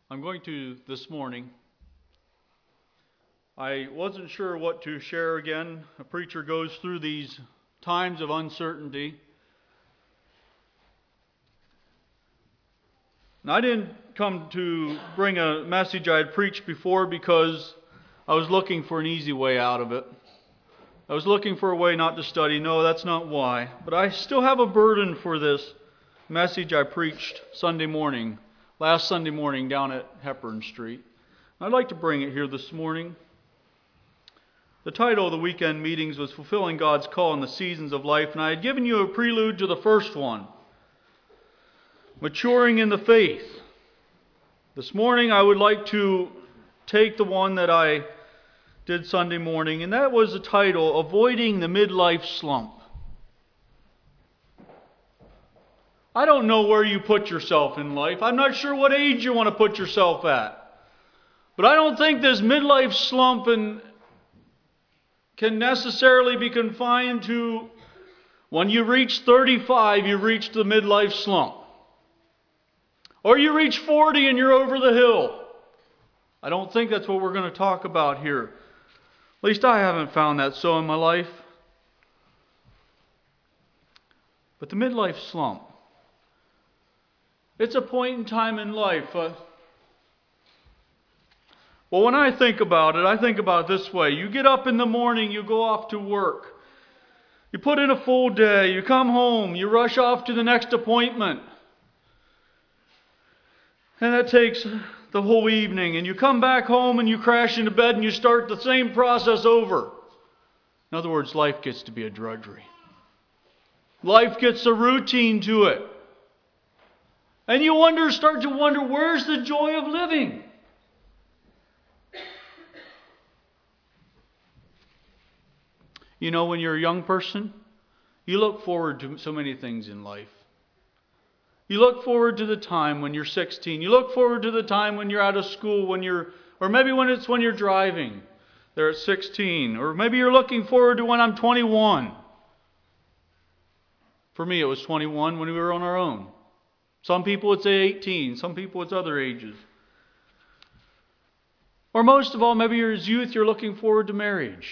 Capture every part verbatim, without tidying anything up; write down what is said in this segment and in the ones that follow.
I'm going to this morning. I wasn't sure what to share again. A preacher goes through these times of uncertainty. And I didn't come to bring a message I had preached before because I was looking for an easy way out of it. I was looking for a way not to study. No, that's not why. But I still have a burden for this message I preached Sunday morning, last Sunday morning down at Hepburn Street. I'd like to bring it here this morning. The title of the weekend meetings was Fulfilling God's Call in the Seasons of Life, and I had given you a prelude to the first one, Maturing in the Faith. This morning I would like to take the one that I did Sunday morning, and that was the title, Avoiding the Midlife Slump. I don't know where you put yourself in life. I'm not sure what age you want to put yourself at. But I don't think this midlife slump and can necessarily be confined to when you reach thirty-five, you reach the midlife slump. Or you reach forty and you're over the hill. I don't think that's what we're going to talk about here. At least I haven't found that so in my life. But the midlife slump. It's a point in time in life. Uh, well, when I think about it, I think about it this way. You get up in the morning, you go off to work. You put in a full day, you come home, you rush off to the next appointment. And that takes the whole evening. And you come back home and you crash into bed and you start the same process over. In other words, life gets to be a drudgery. Life gets a routine to it. And you wonder, start to wonder, where's the joy of living? You know, when you're a young person, you look forward to so many things in life. You look forward to the time when you're sixteen. You look forward to the time when you're out of school, when you're, or maybe when it's when you're driving. They're at sixteen. Or maybe you're looking forward to when I'm twenty-one. For me, it was twenty-one when we were on our own. Some people would say eighteen. Some people it's other ages. Or most of all, maybe you're as youth, you're looking forward to marriage.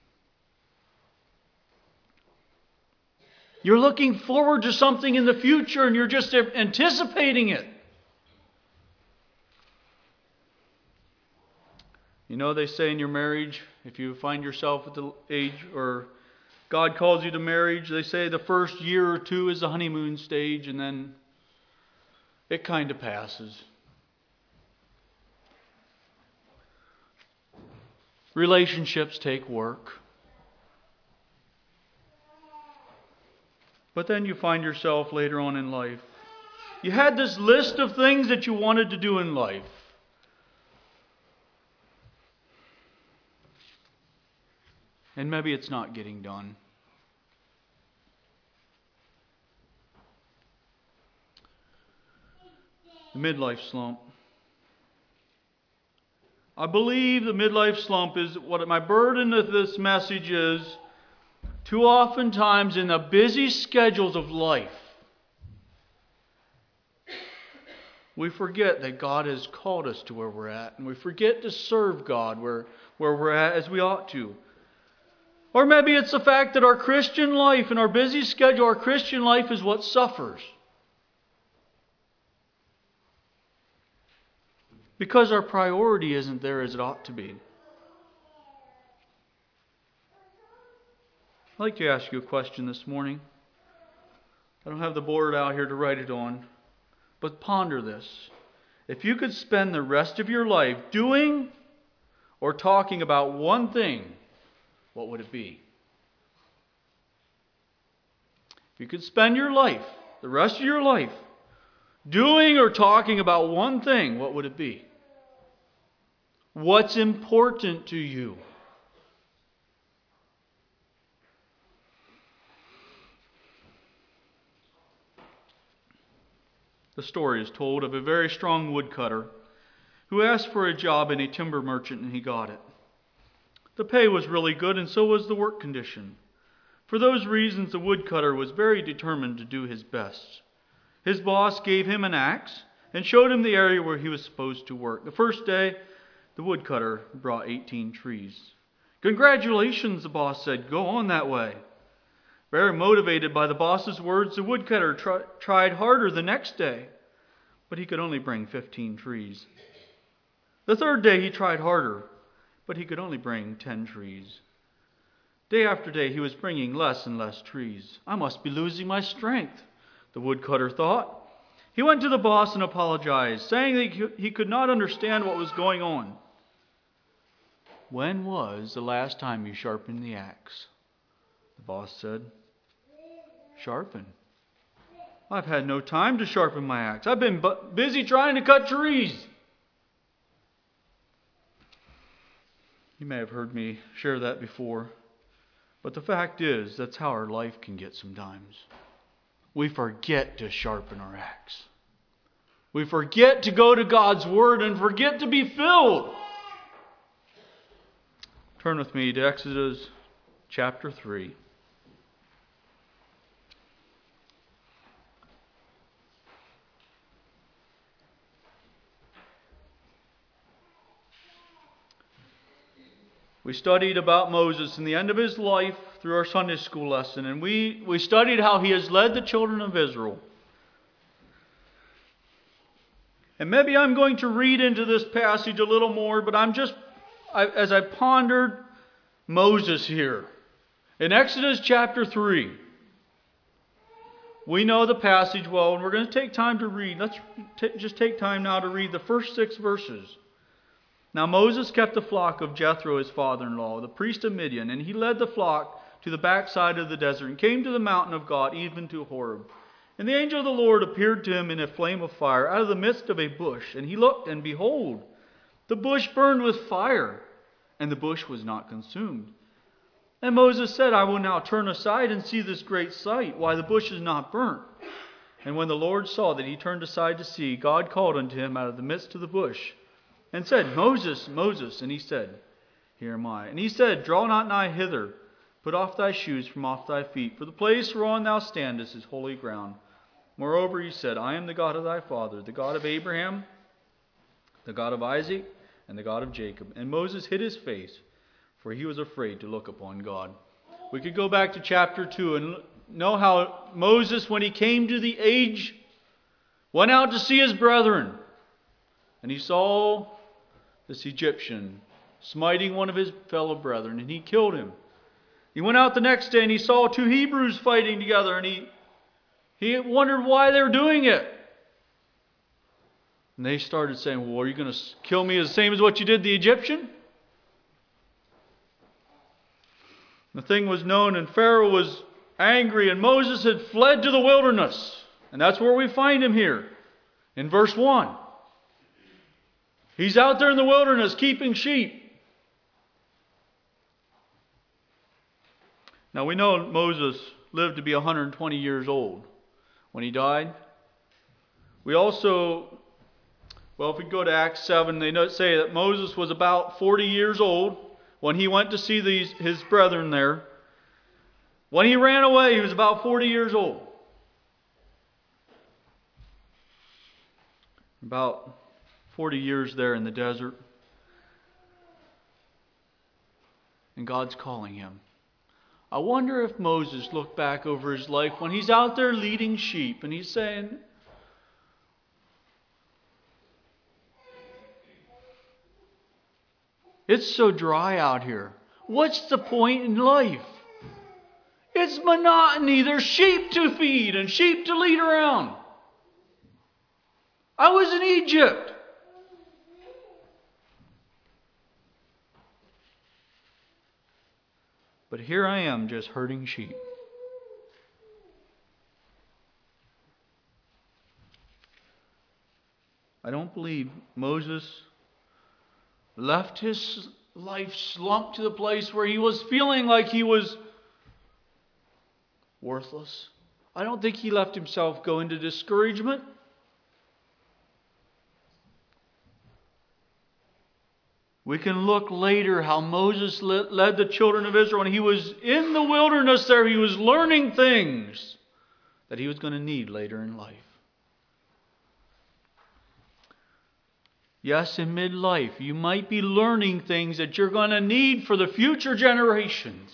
You're looking forward to something in the future and you're just anticipating it. You know, they say in your marriage, if you find yourself at the age or God calls you to marriage, they say the first year or two is the honeymoon stage and then it kind of passes. Relationships take work. But then you find yourself later on in life. You had this list of things that you wanted to do in life. And maybe it's not getting done. The midlife slump. I believe the midlife slump is what my burden of this message is. Too often times in the busy schedules of life, we forget that God has called us to where we're at. And we forget to serve God where, where we're at as we ought to. Or maybe it's the fact that our Christian life and our busy schedule, our Christian life is what suffers. Because our priority isn't there as it ought to be. I'd like to ask you a question this morning. I don't have the board out here to write it on, but ponder this. If you could spend the rest of your life doing or talking about one thing, what would it be? If you could spend your life, the rest of your life, doing or talking about one thing, what would it be? What's important to you? The story is told of a very strong woodcutter who asked for a job in a timber merchant and he got it. The pay was really good and so was the work condition. For those reasons, the woodcutter was very determined to do his best. His boss gave him an axe and showed him the area where he was supposed to work. The first day, the woodcutter brought eighteen trees. "Congratulations," the boss said. "Go on that way." Very motivated by the boss's words, the woodcutter try, tried harder the next day, but he could only bring fifteen trees. The third day he tried harder, but he could only bring ten trees. Day after day he was bringing less and less trees. "I must be losing my strength," the woodcutter thought. He went to the boss and apologized, saying that he could not understand what was going on. "When was the last time you sharpened the axe?" the boss said. "Sharpen? I've had no time to sharpen my axe. I've been bu- busy trying to cut trees." You may have heard me share that before, but the fact is, that's how our life can get sometimes. We forget to sharpen our axe. We forget to go to God's Word and forget to be filled. Turn with me to Exodus chapter three. We studied about Moses and the end of his life through our Sunday school lesson, and we, we studied how he has led the children of Israel. And maybe I'm going to read into this passage a little more, but I'm just, I, as I pondered Moses here, in Exodus chapter three, we know the passage well, and we're going to take time to read. Let's t- just take time now to read the first six verses. "Now Moses kept the flock of Jethro, his father-in-law, the priest of Midian, and he led the flock to the backside of the desert and came to the mountain of God, even to Horeb. And the angel of the Lord appeared to him in a flame of fire out of the midst of a bush. And he looked, and behold, the bush burned with fire, and the bush was not consumed. And Moses said, 'I will now turn aside and see this great sight, why the bush is not burnt.' And when the Lord saw that he turned aside to see, God called unto him out of the midst of the bush, and said, 'Moses, Moses.' And he said, 'Here am I.' And he said, 'Draw not nigh hither, put off thy shoes from off thy feet, for the place whereon thou standest is holy ground. Moreover, he said, I am the God of thy father, the God of Abraham, the God of Isaac, and the God of Jacob.' And Moses hid his face, for he was afraid to look upon God." We could go back to chapter two and know how Moses, when he came to the age, went out to see his brethren. And he saw this Egyptian smiting one of his fellow brethren, and he killed him. He went out the next day and he saw two Hebrews fighting together, and he, he wondered why they were doing it. And they started saying, "Well, are you going to kill me the same as what you did the Egyptian?" The thing was known, and Pharaoh was angry, and Moses had fled to the wilderness. And that's where we find him here, in verse one. He's out there in the wilderness keeping sheep. Now we know Moses lived to be one hundred twenty years old when he died. We also, well, if we go to Acts seven, they say that Moses was about forty years old when he went to see these his brethren there. When he ran away, he was about forty years old. About forty years there in the desert. And God's calling him. I wonder if Moses looked back over his life when he's out there leading sheep and he's saying, "It's so dry out here. What's the point in life? It's monotony. There's sheep to feed and sheep to lead around. I was in Egypt. But here I am just herding sheep." I don't believe Moses left his life slumped to the place where he was feeling like he was worthless. I don't think he left himself go into discouragement. We can look later how Moses led the children of Israel. When he was in the wilderness there, he was learning things that he was going to need later in life. Yes, in midlife, you might be learning things that you're going to need for the future generations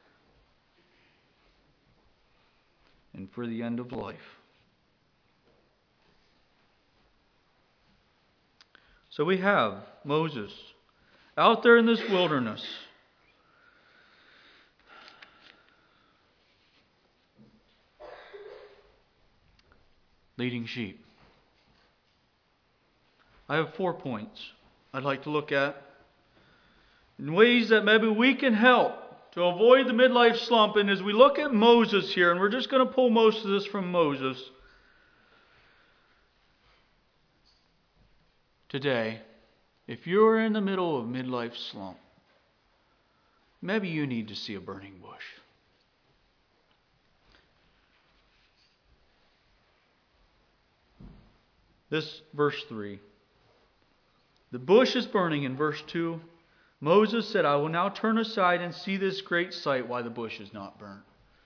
and for the end of life. So we have Moses out there in this wilderness. Leading sheep. I have four points I'd like to look at in ways that maybe we can help to avoid the midlife slump. And as we look at Moses here, and we're just going to pull most of this from Moses today, if you're in the middle of midlife slump, maybe you need to see a burning bush. This verse three. The bush is burning in verse two. Moses said, I will now turn aside and see this great sight, why the bush is not burnt.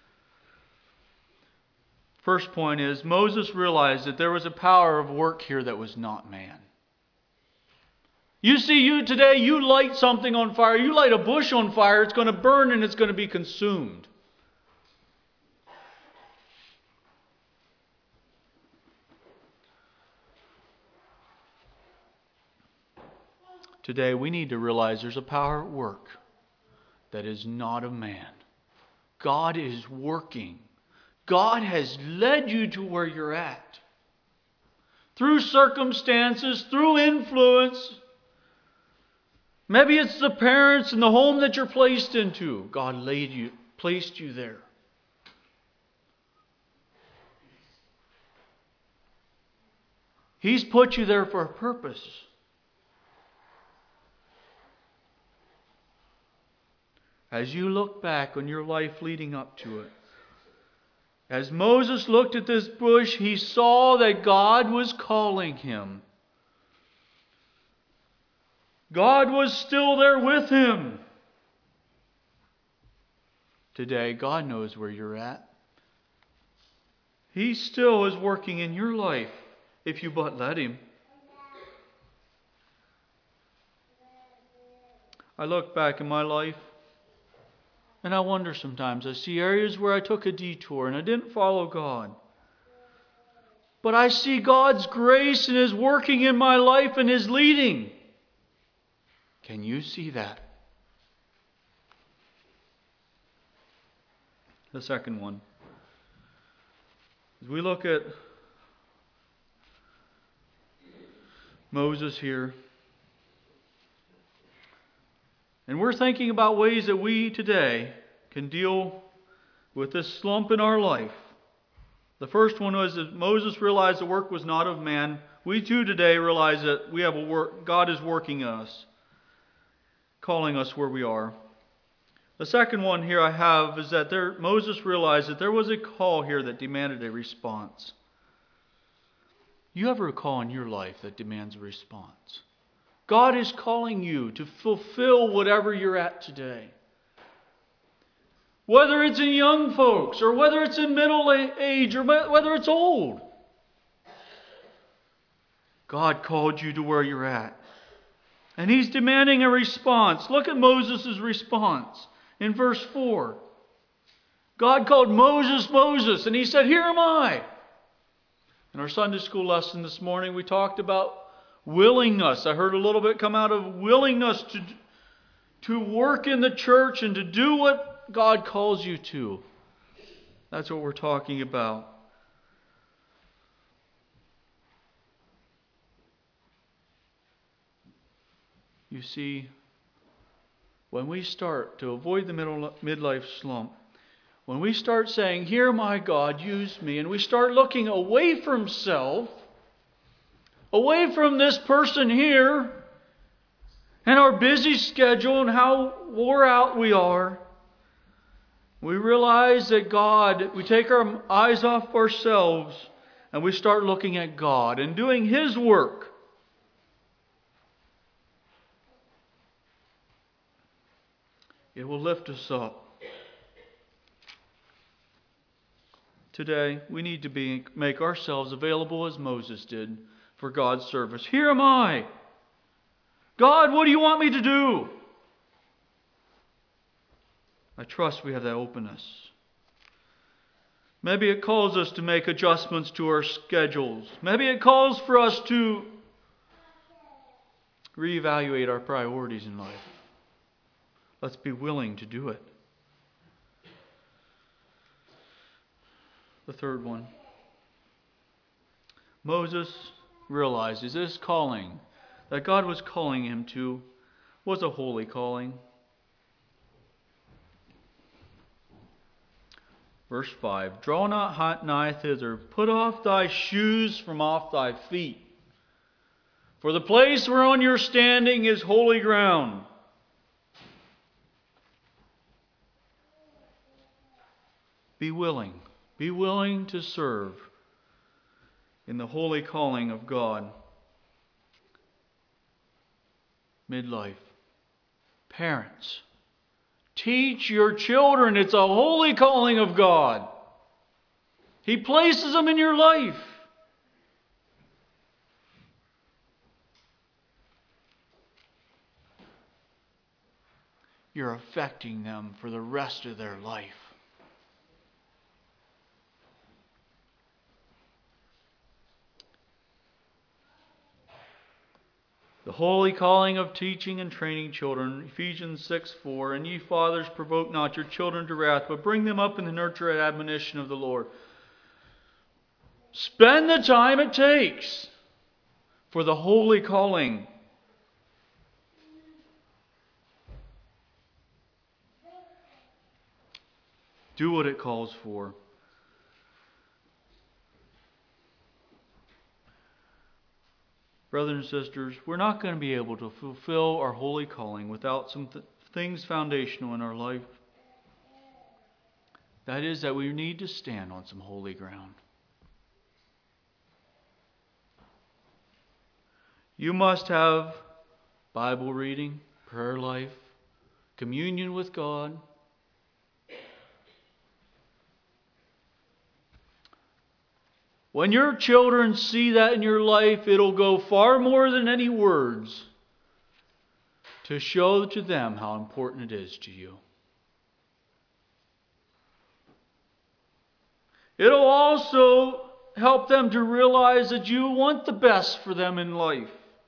First point is, Moses realized that there was a power of work here that was not man. You see, you today, you light something on fire, you light a bush on fire, it's going to burn and it's going to be consumed. Today we need to realize there's a power at work that is not of man. God is working. God has led you to where you're at. Through circumstances, through influence. Maybe it's the parents and the home that you're placed into. God laid you, placed you there. He's put you there for a purpose. As you look back on your life leading up to it, as Moses looked at this bush, he saw that God was calling him. God was still there with him. Today, God knows where you're at. He still is working in your life if you but let Him. I look back in my life and I wonder sometimes. I see areas where I took a detour and I didn't follow God. But I see God's grace and His working in my life and His leading. Can you see that? The second one. As we look at Moses here, and we're thinking about ways that we today can deal with this slump in our life. The first one was that Moses realized the work was not of man. We too today realize that we have a work. God is working us, calling us where we are. The second one here I have is that there, Moses realized that there was a call here that demanded a response. You have a call in your life that demands a response. God is calling you to fulfill whatever you're at today. Whether it's in young folks, or whether it's in middle age, or whether it's old. God called you to where you're at. And He's demanding a response. Look at Moses' response in verse four. God called Moses, Moses, and he said, "Here am I." In our Sunday school lesson this morning, we talked about willingness. I heard a little bit come out of willingness to, to work in the church and to do what God calls you to. That's what we're talking about. You see, when we start to avoid the middle, midlife slump, when we start saying, "Here, my God, use me," and we start looking away from self, away from this person here, and our busy schedule and how wore out we are, we realize that God, we take our eyes off ourselves and we start looking at God and doing His work. It will lift us up. Today, we need to be, make ourselves available as Moses did for God's service. "Here am I. God, what do you want me to do? I trust we have that openness. Maybe it calls us to make adjustments to our schedules. Maybe it calls for us to reevaluate our priorities in life. Let's be willing to do it. The third one. Moses realizes this calling that God was calling him to was a holy calling. Verse five, draw not nigh thither, put off thy shoes from off thy feet. For the place whereon you're standing is holy ground. Be willing. Be willing to serve in the holy calling of God. Midlife. Parents, teach your children it's a holy calling of God. He places them in your life. You're affecting them for the rest of their life. The holy calling of teaching and training children, Ephesians six four, and ye fathers, provoke not your children to wrath, but bring them up in the nurture and admonition of the Lord. Spend the time it takes for the holy calling. Do what it calls for. Brothers and sisters, we're not going to be able to fulfill our holy calling without some th- things foundational in our life. That is that we need to stand on some holy ground. You must have Bible reading, prayer life, communion with God. When your children see that in your life, it'll go far more than any words to show to them how important it is to you. It'll also help them to realize that you want the best for them in life.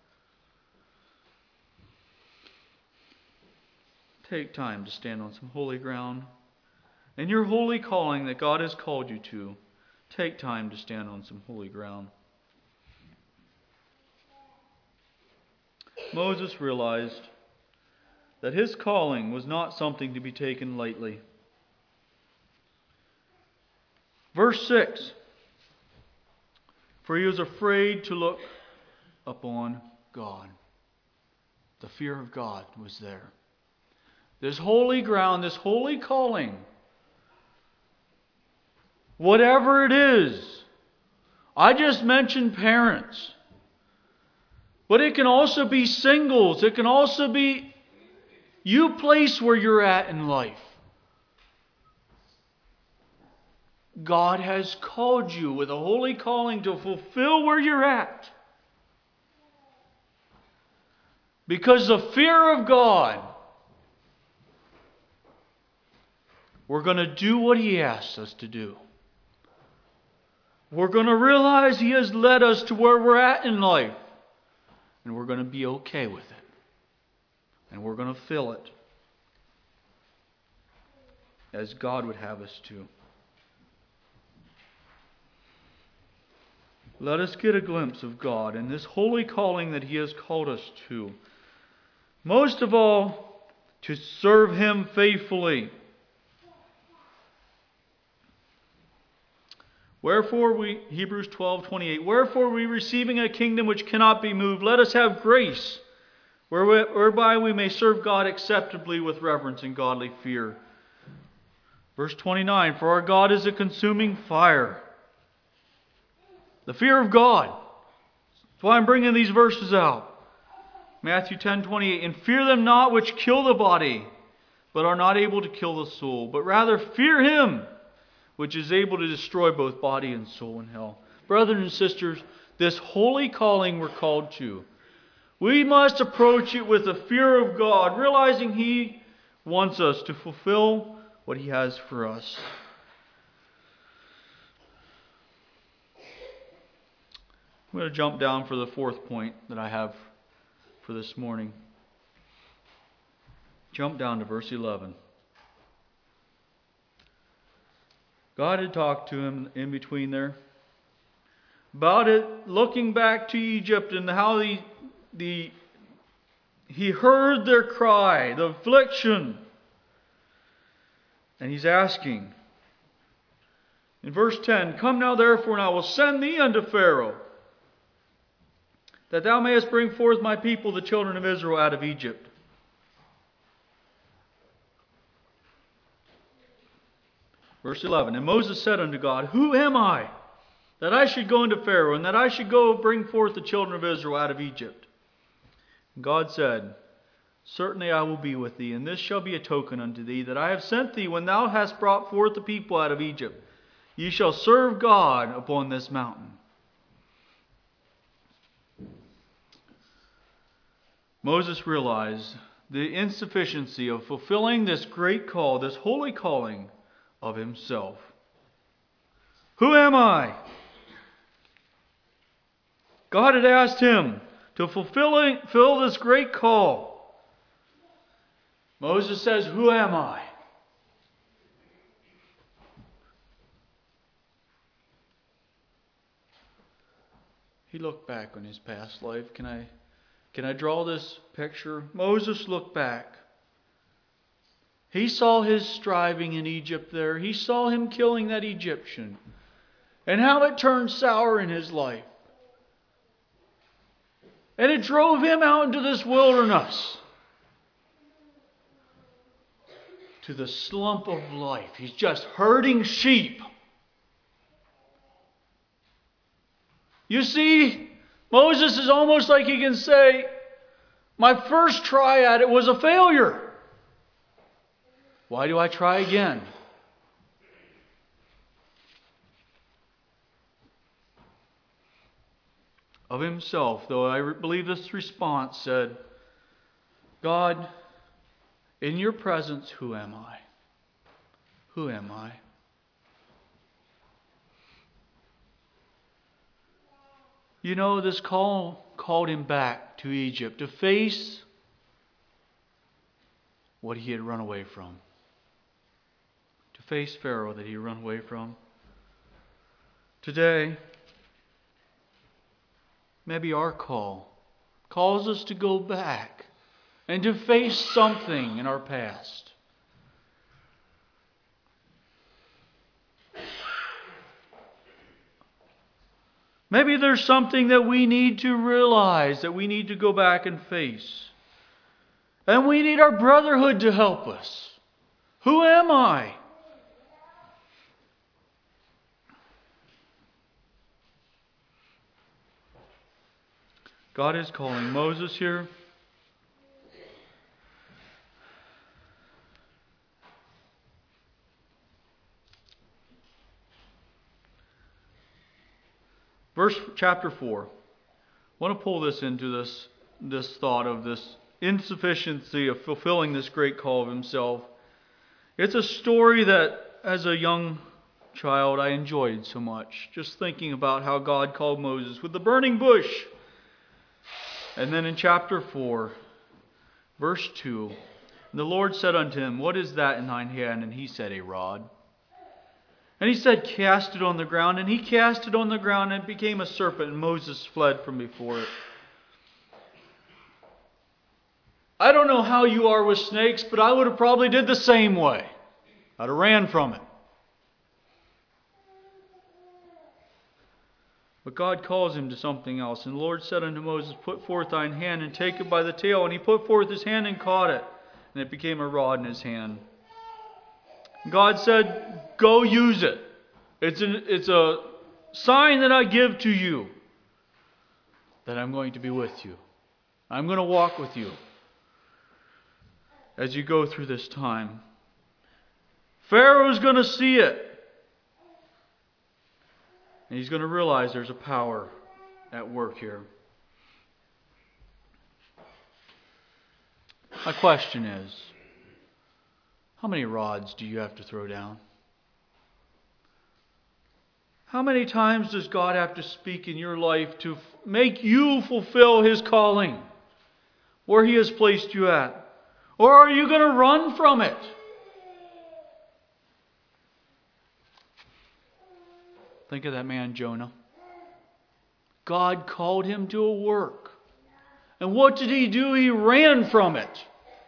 Take time to stand on some holy ground. And your holy calling that God has called you to, take time to stand on some holy ground. Moses realized that his calling was not something to be taken lightly. Verse six. For he was afraid to look upon God. The fear of God was there. This holy ground, this holy calling, whatever it is. I just mentioned parents. But it can also be singles. It can also be you place where you're at in life. God has called you with a holy calling to fulfill where you're at. Because the fear of God, we're going to do what He asks us to do. We're going to realize He has led us to where we're at in life. And we're going to be okay with it. And we're going to fill it as God would have us to. Let us get a glimpse of God and this holy calling that He has called us to. Most of all, to serve Him faithfully. Wherefore we, Hebrews twelve twenty-eight, wherefore we receiving a kingdom which cannot be moved, let us have grace, whereby we may serve God acceptably with reverence and godly fear. Verse twenty-nine, for our God is a consuming fire. The fear of God. That's why I'm bringing these verses out. Matthew ten twenty-eight, and fear them not which kill the body, but are not able to kill the soul, but rather fear Him, which is able to destroy both body and soul in hell. Brothers and sisters, this holy calling we're called to, We must approach it with the fear of God, realizing He wants us to fulfill what He has for us. I'm going to jump down for the fourth point that I have for this morning. Jump down to verse eleven. God had talked to him in between there about it, looking back to Egypt and how the, the he heard their cry, the affliction. And He's asking in verse ten, Come now therefore, and I will send thee unto Pharaoh, that thou mayest bring forth my people, the children of Israel, out of Egypt. Verse eleven, And Moses said unto God, Who am I, that I should go unto Pharaoh, and that I should go bring forth the children of Israel out of Egypt? And God said, Certainly I will be with thee, and this shall be a token unto thee, that I have sent thee when thou hast brought forth the people out of Egypt. Ye shall serve God upon this mountain. Moses realized the insufficiency of fulfilling this great call, this holy calling of himself. Who am I? God had asked him to fulfill, fulfill this great call. Moses says, Who am I? He looked back on his past life. Can I, can I draw this picture? Moses looked back. He saw his striving in Egypt there. He saw him killing that Egyptian. And how it turned sour in his life. And it drove him out into this wilderness. To the slump of life. He's just herding sheep. You see, Moses is almost like he can say, my first try at it was a failure. Why do I try again? Of himself, though, I believe this response said, God, in your presence, who am I? Who am I? You know, this call called him back to Egypt to face what he had run away from. To face Pharaoh that he had run away from. Today, maybe our call calls us to go back and to face something in our past. Maybe there's something that we need to realize, that we need to go back and face. And we need our brotherhood to help us. Who am I? God is calling Moses here. Verse chapter four. I want to pull this into this, this thought of this insufficiency of fulfilling this great call of himself. It's a story that as a young child I enjoyed so much. Just thinking about how God called Moses with the burning bush. And then in chapter four, verse two, and the Lord said unto him, What is that in thine hand? And he said, A rod. And he said, Cast it on the ground. And he cast it on the ground, and it became a serpent, and Moses fled from before it. I don't know how you are with snakes, but I would have probably did the same way. I'd have ran from it. But God calls him to something else. And the Lord said unto Moses, Put forth thine hand and take it by the tail. And he put forth his hand and caught it. And it became a rod in his hand. God said, Go use it. It's, an, it's a sign that I give to you that I'm going to be with you. I'm going to walk with you as you go through this time. Pharaoh's going to see it. And he's going to realize there's a power at work here. My question is, how many rods do you have to throw down? How many times does God have to speak in your life to f- make you fulfill His calling where He has placed you at? Or are you going to run from it? Think of that man Jonah. God called him to a work. And what did he do? He ran from it.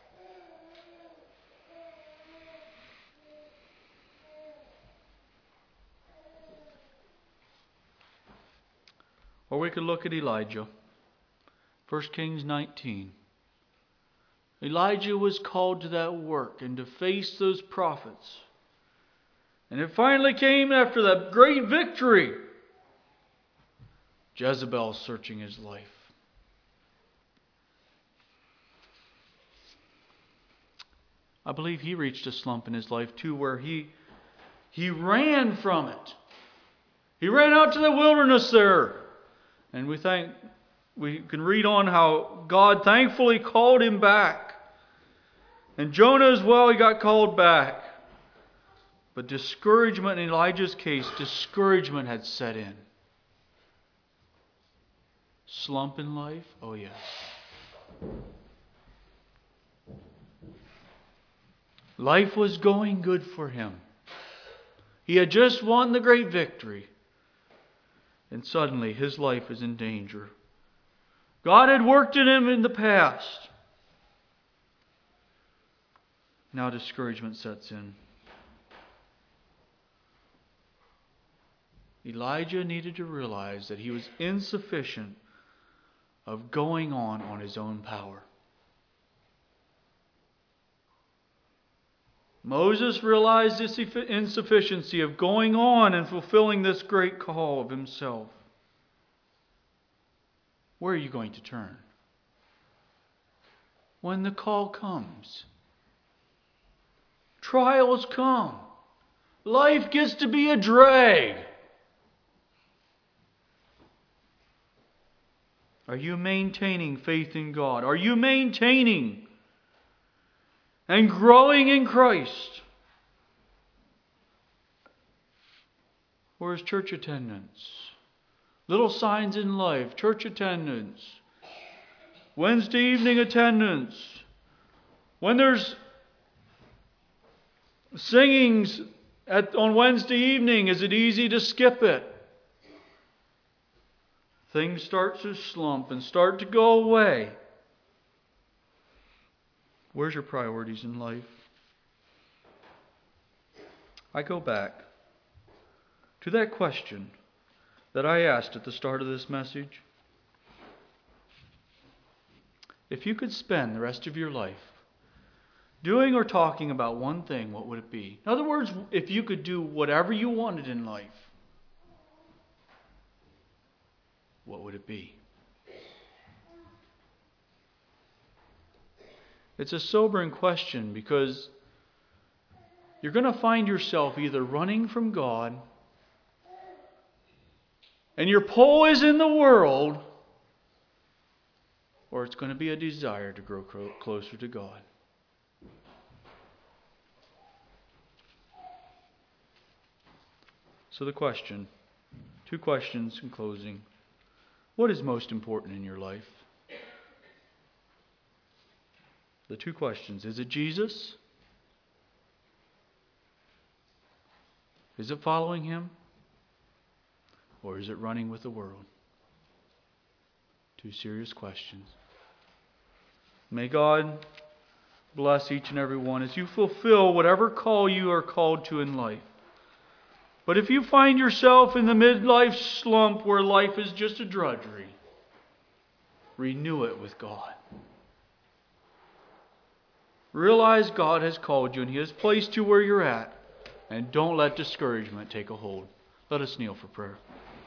Or we could look at Elijah. First Kings nineteen. Elijah was called to that work and to face those prophets. And it finally came after that great victory. Jezebel searching his life. I believe he reached a slump in his life too, where he he ran from it. He ran out to the wilderness there. And we thank we can read on how God thankfully called him back. And Jonah as well, he got called back. But discouragement in Elijah's case, discouragement had set in. Slump in life? Oh yes. Life was going good for him. He had just won the great victory. And suddenly his life is in danger. God had worked in him in the past. Now discouragement sets in. Elijah needed to realize that he was insufficient of going on on his own power. Moses realized this insufficiency of going on and fulfilling this great call of himself. Where are you going to turn when the call comes? Trials come. Life gets to be a drag. Are you maintaining faith in God? Are you maintaining and growing in Christ? Or is church attendance? Little signs in life, church attendance, Wednesday evening attendance. When there's singings at, on Wednesday evening, is it easy to skip it? Things start to slump and start to go away. Where's your priorities in life? I go back to that question that I asked at the start of this message. If you could spend the rest of your life doing or talking about one thing, what would it be? In other words, if you could do whatever you wanted in life, what would it be? It's a sobering question because you're going to find yourself either running from God and your pull is in the world, or it's going to be a desire to grow closer to God. So the question, two questions in closing. What is most important in your life? The two questions. Is it Jesus? Is it following Him? Or is it running with the world? Two serious questions. May God bless each and every one as you fulfill whatever call you are called to in life. But if you find yourself in the midlife slump where life is just a drudgery, renew it with God. Realize God has called you and He has placed you where you're at. And don't let discouragement take a hold. Let us kneel for prayer.